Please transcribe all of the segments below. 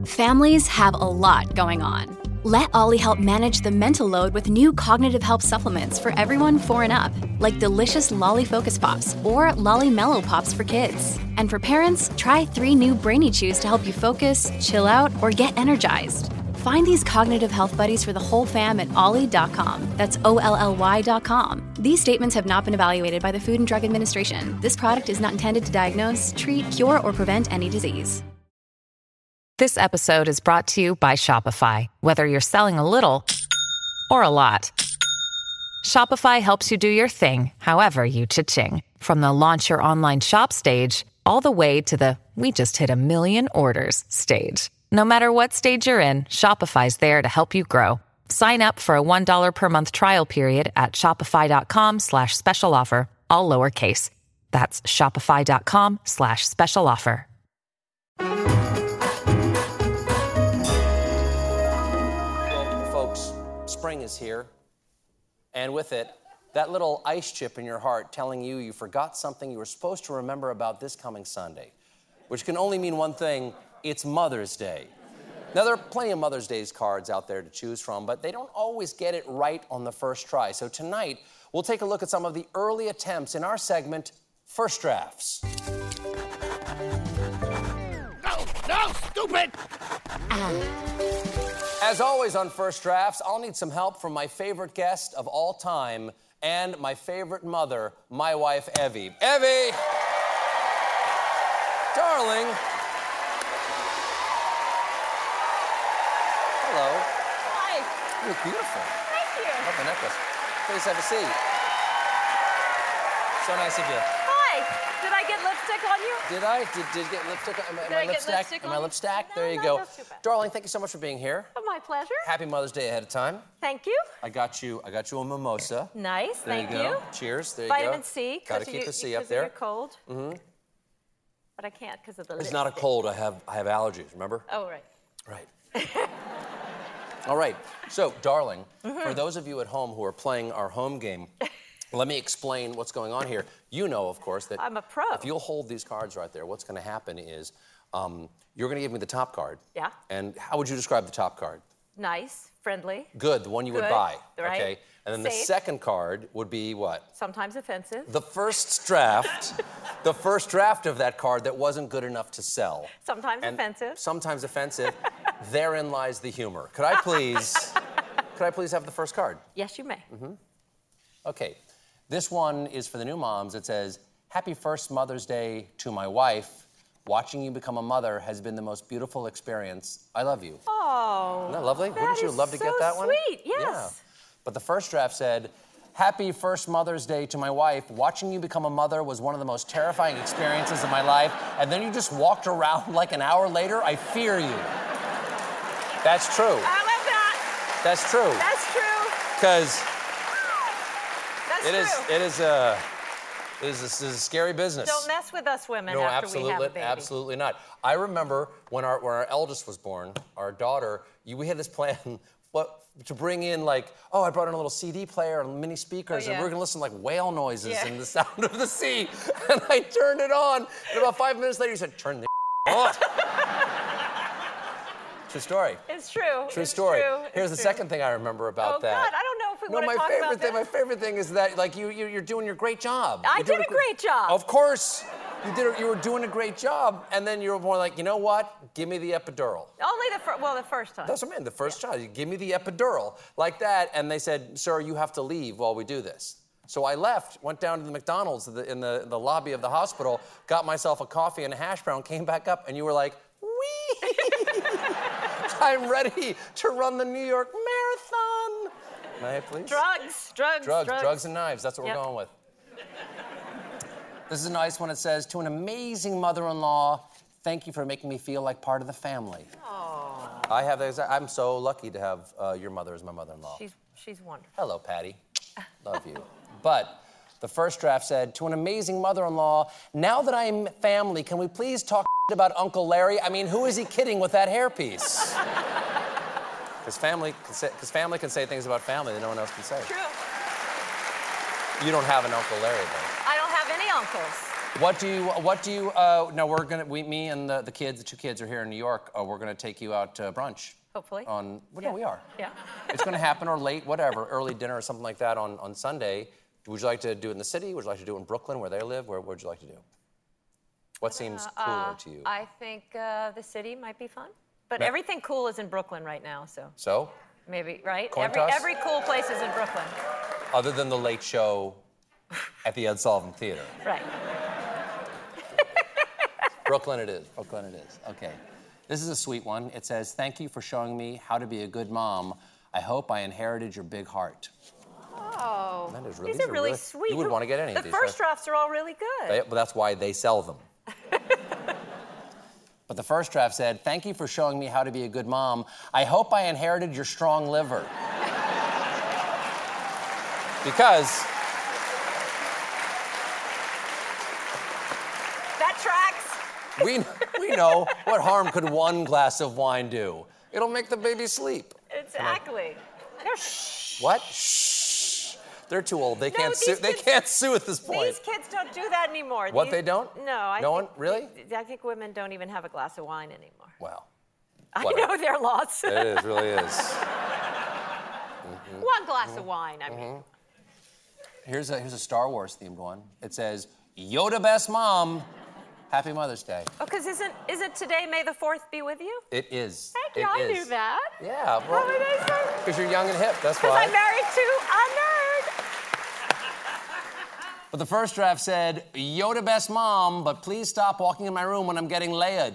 Families have a lot going on. Let Ollie help manage the mental load with new cognitive help supplements for everyone 4 and up, like delicious Lolly Focus Pops or Lolly Mellow Pops for kids. And for parents, try 3 new Brainy Chews to help you focus, chill out, or get energized. Find these cognitive health buddies for the whole fam at ollie.com. That's OLLY.com. These statements have not been evaluated by the Food and Drug Administration. This product is not intended to diagnose, treat, cure, or prevent any disease. This episode is brought to you by Shopify. Whether you're selling a little or a lot, Shopify helps you do your thing, however you cha-ching. From the launch your online shop stage, all the way to the we just hit 1 million orders stage. No matter what stage you're in, Shopify's there to help you grow. Sign up for a $1 per month trial period at shopify.com/special offer, all lowercase. That's shopify.com/special offer. Spring is here, and with it, that little ice chip in your heart telling you forgot something you were supposed to remember about this coming Sunday, which can only mean one thing: it's Mother's Day. Now, there are plenty of Mother's Day cards out there to choose from, but they don't always get it right on the first try. So tonight, we'll take a look at some of the early attempts in our segment, First Drafts. No, stupid! As always on First Drafts, I'll need some help from my favorite guest of all time and my favorite mother, my wife, Evie. Evie! Darling. Hello. Hi. You look beautiful. Thank you. Love the necklace. Please have a seat. So nice of you. Hi. Did I get lipstick on you? Did I? Did get lipstick? Am I lipstick? Am I lipstick? There you go. That's too bad. Darling, thank you so much for being here. Oh, my pleasure. Happy Mother's Day ahead of time. Thank you. I got you a mimosa. Nice. There Thank you go. you. Cheers. There you Vitamin go. C. Got to keep the C up there. You're cold. Mm-hmm. But I can't because of the It's lipstick. not a cold. I have allergies. Remember? Oh, right. Right. All right. So, darling, for those of you at home who are playing our home game, let me explain what's going on here. You know, of course, that I'm a pro. if you'll hold these cards right there, what's going to happen is you're going to give me the top card. Yeah. And how would you describe the top card? Nice. Friendly. Good, the one you would Good, buy. right. Okay. And then the Safe. second card would be what? Sometimes offensive. The first draft. The first draft of that card that wasn't good enough to sell. Sometimes And offensive. Sometimes offensive. Therein lies the humor. Could I please have the first card? Yes, you may. Okay. This one is for the new moms. It says, "Happy first Mother's Day to my wife. Watching you become a mother has been the most beautiful experience. I love you." Oh. Isn't that lovely? Wouldn't you is love to get so that one? Sweet. Yes. Yeah. But the first draft said, "Happy first Mother's Day to my wife. Watching you become a mother was one of the most terrifying experiences of my life. And then you just walked around like an hour later. I fear you." That's true. I love that. That's true. That's true. Because That's it true. is a scary business. Don't mess with us women No, after we have a baby. absolutely not. I remember when our eldest was born, our daughter, we had this plan to bring in, like, I brought in a little CD player and mini speakers, Oh, yeah. and we're gonna listen to like whale noises Yeah. and the sound of the sea. And I turned it on, and about 5 minutes later, you said, "Turn the on." True story. It's true. True It's story. true. Here's It's the true. second thing I remember about Oh, that. God, I don't know if we No, want to my talk favorite about thing. that. My favorite thing is that, like, you're doing your great job. I You're did doing a great job. Of course, you were doing a great job, and then you were more like, you know what? Give me the epidural. Only the first time. That's what I mean. The first child, you give me the epidural, like that, and they said, "Sir, you have to leave while we do this." So I left, went down to the McDonald's in the lobby of the hospital, got myself a coffee and a hash brown, came back up, and you were like, "Wee! I'm ready to run the New York Marathon." May I please? Drugs and knives. That's what Yep. we're going with. This is a nice one. It says, "To an amazing mother-in-law, thank you for making me feel like part of the family." Aww. I'm so lucky to have your mother as my mother-in-law. She's wonderful. Hello, Patty. Love you. But the first draft said, "To an amazing mother-in-law, now that I'm family, can we please talk about Uncle Larry? I mean, who is he kidding with that hairpiece?" Because family can say things about family that no one else can say. True. You don't have an Uncle Larry, though. I don't have any uncles. What do you, now me and the kids, the 2 kids are here in New York. We're going to take you out to brunch. Hopefully. Yeah, we are. Yeah. It's going to happen, or late, whatever, early dinner or something like that on Sunday. Would you like to do it in the city? Would you like to do it in Brooklyn, where they live? Where would you like to do? What seems cooler to you? I think the city might be fun. But everything cool is in Brooklyn right now, so. So? Maybe, right? Coin toss? Every cool place is in Brooklyn. Other than the Late Show at the Ed Sullivan Theater. Right. Brooklyn it is. Brooklyn it is. Okay. This is a sweet one. It says, thank you for showing me how to be a good mom. I hope I inherited your big heart. Oh, That is these are really sweet. You would want to get any of these. The first drafts are all really good. Well, that's why they sell them. But the first draft said, thank you for showing me how to be a good mom. I hope I inherited your strong liver. Because that tracks. we know what harm could one glass of wine do. It'll make the baby sleep. Exactly. No, shh. What? Shh. They're too old. They can't sue. They can't sue at this point. These kids don't do that anymore. What, they don't? No. No one? Really? I think women don't even have a glass of wine anymore. Wow. I know there are lots. It is, really is. One glass of wine, I mean. Here's a Star Wars themed one. It says, Yoda best mom. Happy Mother's Day. Oh, because isn't today May the 4th be with you? It is. Thank you, I knew that. Yeah, well, How would I say? because you're young and hip, that's Because why. I'm married to a nerd. But the first draft said, Yoda best mom, but please stop walking in my room when I'm getting laid.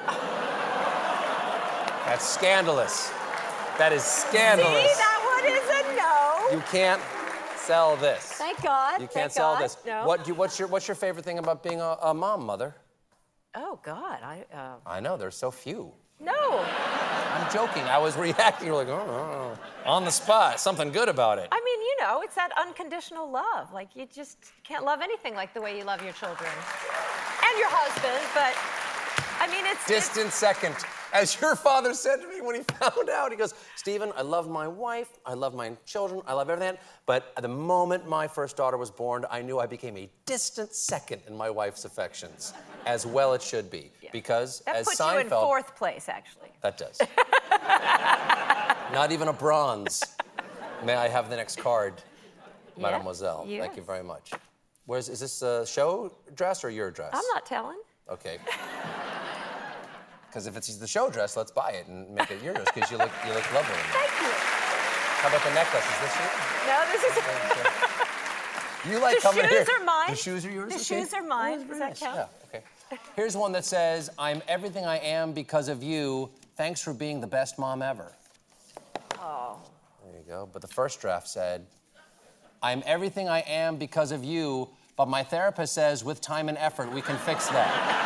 That's scandalous. That is scandalous. See, that one is a no. You can't sell this. Thank God. You can't sell this. No. What's your favorite thing about being a mom, Mother? Oh God, I know, there's so few. No. I'm joking. I was reacting. You're like, oh, on the spot. Something good about it. I mean, it's that unconditional love. Like, you just can't love anything like the way you love your children. And your husband, but, I mean, it's... Distant second. As your father said to me when he found out, he goes, Stephen, I love my wife, I love my children, I love everything, but at the moment my first daughter was born, I knew I became a distant second in my wife's affections, as well it should be, because that as puts Seinfeld... you in 4th place, actually. That does. Not even a bronze. May I have the next card, Mademoiselle? Yes. Thank you very much. Is this a show dress or your dress? I'm not telling. Okay. Because if it's the show dress, let's buy it and make it yours, because you look lovely. Thank you. How about the necklace? Is this you? No, this is... You like The coming here. shoes are mine. The shoes are yours? The Okay. shoes are mine. Oh, Does very that nice. count? Yeah, okay. Here's one that says, I'm everything I am because of you. Thanks for being the best mom ever. Oh. There you go. But the first draft said, I'm everything I am because of you, but my therapist says with time and effort, we can fix that.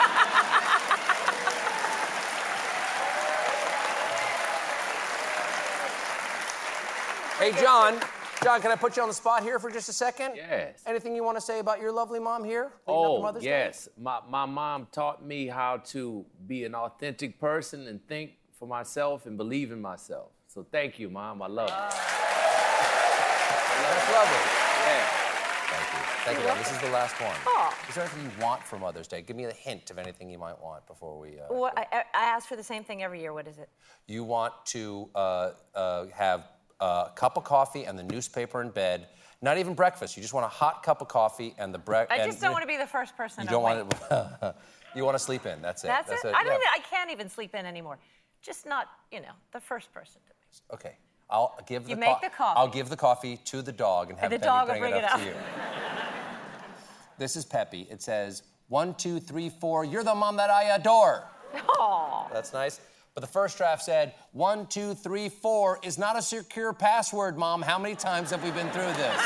Hey, John. John, can I put you on the spot here for just a second? Yes. Anything you want to say about your lovely mom here? leading up to Oh, Mother's Day? yes. My mom taught me how to be an authentic person and think for myself and believe in myself. So thank you, Mom. I love you. That's lovely. Yeah. Thank you. Thank you, John. This is the last one. Aw. Is there anything you want for Mother's Day? Give me a hint of anything you might want before we... I ask for the same thing every year. What is it? You want to have a cup of coffee and the newspaper in bed. Not even breakfast. You just want a hot cup of coffee and the breakfast. I just don't want to be the first person You to don't wake. want it. You want to sleep in. That's it. That's it? Yeah. I can't even sleep in anymore. Just not, the first person to me. Okay. I'll give You make the coffee. I'll give the coffee to the dog and have The Penny dog will bring bring it up it to up. you. This is Peppy. It says, 1, 2, 3, 4. You're the mom that I adore. Oh. That's nice. But the first draft said, 1, 2, 3, 4 is not a secure password, Mom. How many times have we been through this?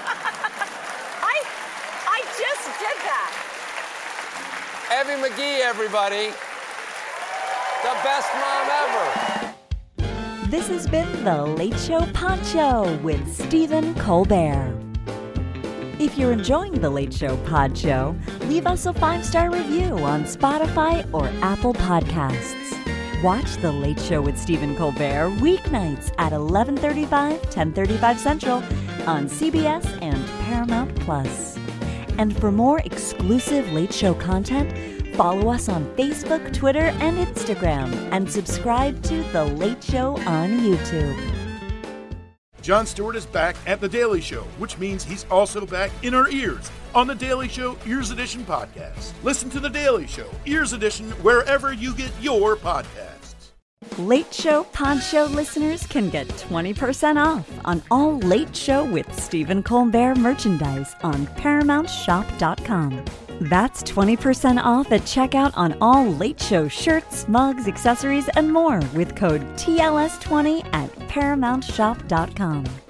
I just did that. Evie McGee, everybody. The best mom ever. This has been The Late Show Pod Show with Stephen Colbert. If you're enjoying The Late Show Pod Show, leave us a 5-star review on Spotify or Apple Podcasts. Watch The Late Show with Stephen Colbert weeknights at 11:35, 10:35 Central on CBS and Paramount Plus. And for more exclusive Late Show content, follow us on Facebook, Twitter, and Instagram, and subscribe to The Late Show on YouTube. Jon Stewart is back at The Daily Show, which means he's also back in our ears on The Daily Show Ears Edition podcast. Listen to The Daily Show Ears Edition wherever you get your podcasts. Late Show Pod Show listeners can get 20% off on all Late Show with Stephen Colbert merchandise on ParamountShop.com. That's 20% off at checkout on all Late Show shirts, mugs, accessories, and more with code TLS20 at ParamountShop.com.